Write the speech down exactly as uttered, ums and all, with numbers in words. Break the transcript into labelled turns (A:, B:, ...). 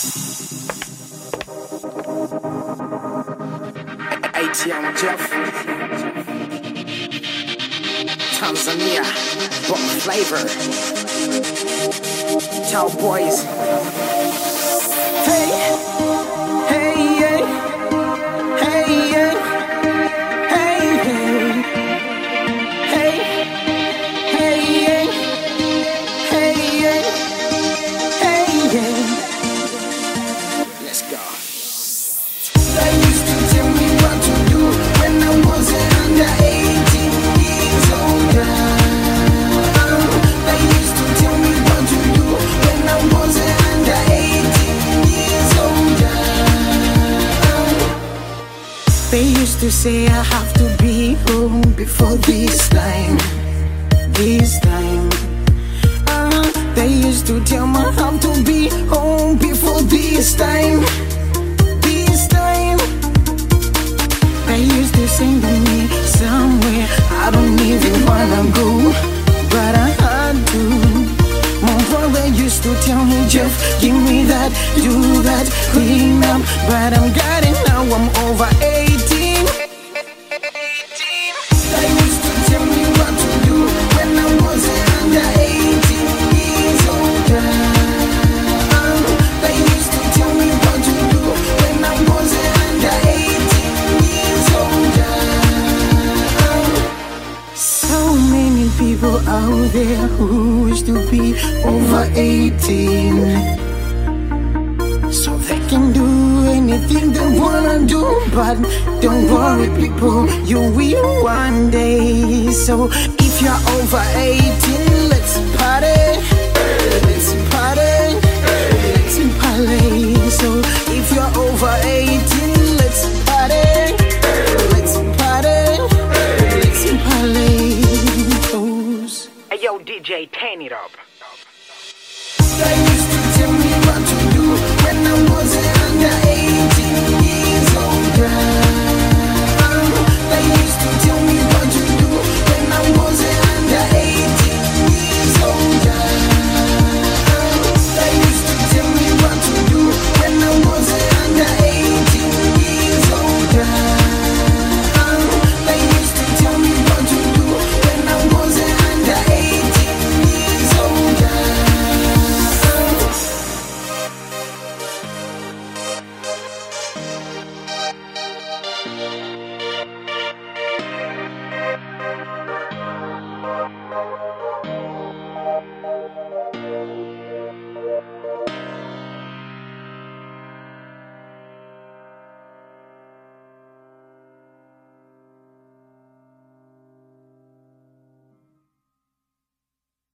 A: A T M Jeff, Tanzania, Book Flavor, Tall Boys. Hey, hey, yeah. Hey, yeah. Hey, hey. Hey, hey, yeah. Hey, yeah. Hey, yeah. Let's go. They used to tell me what to do when I wasn't under eighteen years old. They used to tell me what to do when I wasn't under eighteen years old. They used to say I have to be home before this time, this time. Uh, they used to tell me I have to be home before this time, this time. They used to sing to me somewhere I don't even wanna go, but I had to. My brother used to tell me, Jeff, give me that, do that, clean up. But I'm getting now, I'm over eighteen. They used to tell me what to do when I wasn't under eighteen years old. They used to tell me what to do when I wasn't under eighteen years old. So many people out there who wish to be over eighteen, so they can do anything they wanna do. But don't worry, people, you will one day. So if you're over eighteen, let's party.